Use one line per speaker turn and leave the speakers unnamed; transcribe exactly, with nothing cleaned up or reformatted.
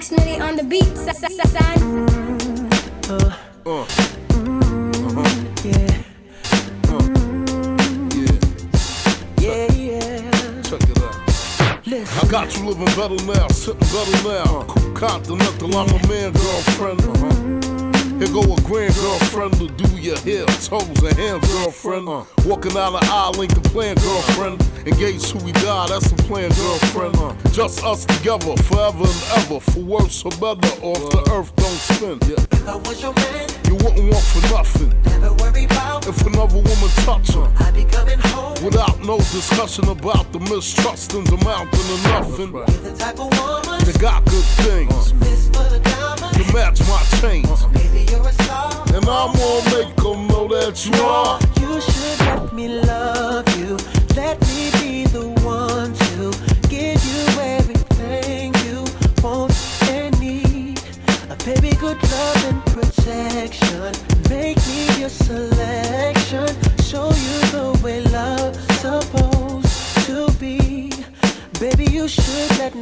Max Millie on the beat, son.
Uh, uh, uh-huh. Yeah. Uh, yeah. Yeah, yeah. Check it out. Listen. I got you living better now, sitting better now. Cool continental, I'm a man, girlfriend. Uh-huh. Here go a grand girlfriend to do your hair, toes and hands, girlfriend. Uh, walking down the aisle ain't the plan, girlfriend. Engaged who we die, that's the plan, girlfriend. Uh, just us together, forever and ever, for worse or better, or if the earth don't spin. Yeah.
If I was your man,
you wouldn't want for nothing.
Never worry about
if another woman touch her.
I'd be coming home
without no discussion about the mistrusting's amounting to nothing.
Right. You're the type of woman
that got good things.
Uh, this for the diamonds
to match my chains. Uh,
Baby, you're a star,
and I'm gonna make them know that you are.
You should let me love you. Let me be the one to give you everything you want and need. A baby, good love and protection. Make me your selection. Show you the way love's supposed to be. Baby, you should let